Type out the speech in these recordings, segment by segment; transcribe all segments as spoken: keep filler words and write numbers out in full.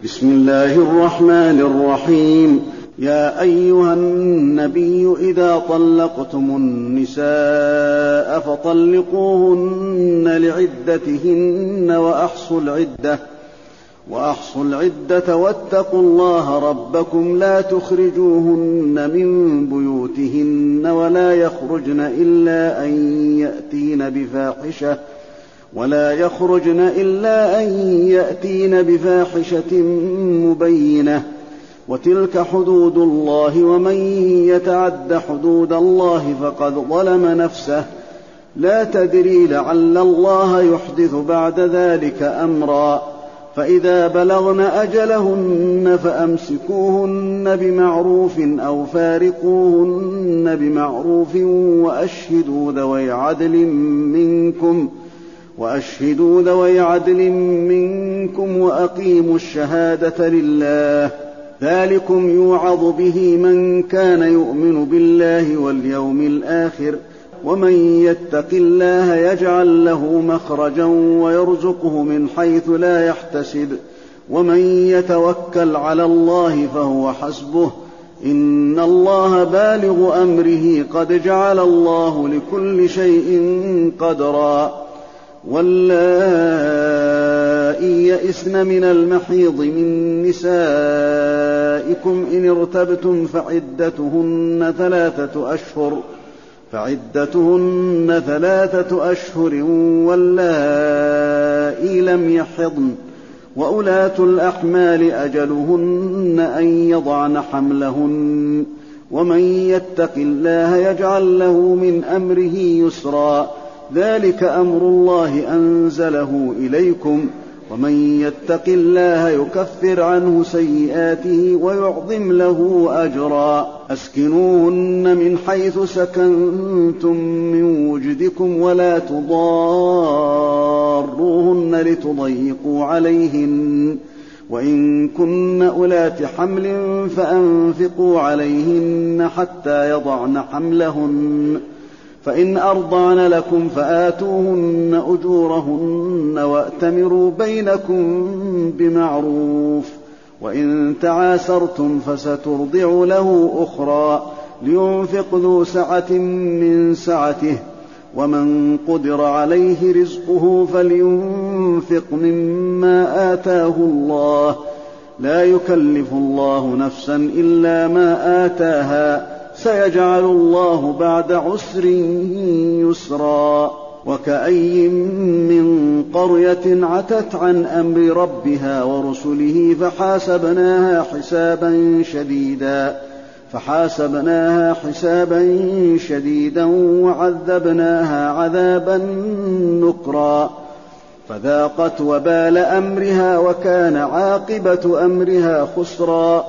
بسم الله الرحمن الرحيم. يا أيها النبي إذا طلقتم النساء فطلقوهن لعدتهن وأحصوا العدة وأحصوا العدة واتقوا الله ربكم لا تخرجوهن من بيوتهن ولا يخرجن إلا أن يأتين بفاحشة ولا يخرجن إلا أن يأتين بفاحشة مبينة وتلك حدود الله ومن يتعد حدود الله فقد ظلم نفسه لا تدري لعل الله يحدث بعد ذلك أمرا فإذا بلغن أجلهن فأمسكوهن بمعروف أو فارقوهن بمعروف وأشهدوا ذوي عدل منكم وأشهدوا ذوي عدل منكم وأقيموا الشهادة لله ذلكم يوعظ به من كان يؤمن بالله واليوم الآخر ومن يتق الله يجعل له مخرجا ويرزقه من حيث لا يحتسب ومن يتوكل على الله فهو حسبه إن الله بالغ أمره قد جعل الله لكل شيء قدرا واللائي يئسن من المحيض من نسائكم إن ارتبتم فعدتهن ثلاثة أشهر فعدتهن ثلاثة أشهر واللائي لم يحضن وأولاة الأحمال أجلهن أن يضعن حملهن ومن يتق الله يجعل له من أمره يسرا ذلك أمر الله أنزله إليكم ومن يتق الله يكفر عنه سيئاته ويعظم له أجرا أسكنوهن من حيث سكنتم من وجدكم ولا تضاروهن لتضيقوا عليهن وإن كن أولات حمل فأنفقوا عليهن حتى يضعن حملهن فإن أرضعن لكم فآتوهن أجورهن وأتمروا بينكم بمعروف وإن تعاسرتم فسترضع له أخرى لينفق ذو سعة من سعته ومن قدر عليه رزقه فلينفق مما آتاه الله لا يكلف الله نفسا إلا ما آتاها سيجعل الله بعد عسر يسرا وكأي من قرية عتت عن أمر ربها ورسله فحاسبناها حسابا شديدا فحاسبناها حسابا شديدا وعذبناها عذابا نكرا فذاقت وبال أمرها وكان عاقبة أمرها خسرا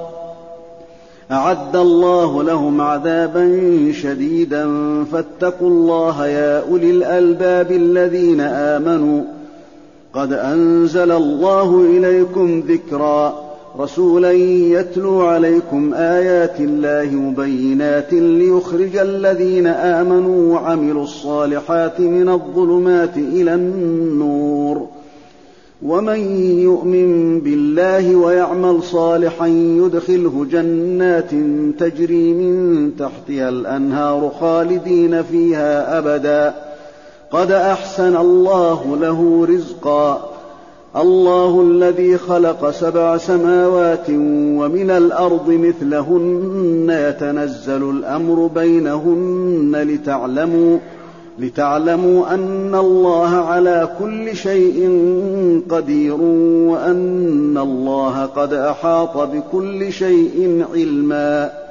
أعد الله لهم عذابا شديدا فاتقوا الله يا أولي الألباب الذين آمنوا قد أنزل الله إليكم ذكرا رسولا يتلو عليكم آيات الله مبينات ليخرج الذين آمنوا وعملوا الصالحات من الظلمات إلى النور ومن يؤمن بالله ويعمل صالحا يدخله جنات تجري من تحتها الأنهار خالدين فيها أبدا قد أحسن الله له رزقا الله الذي خلق سبع سماوات ومن الأرض مثلهن يتنزل الأمر بينهن لتعلموا لتعلموا أن الله على كل شيء قدير وأن الله قد أحاط بكل شيء علما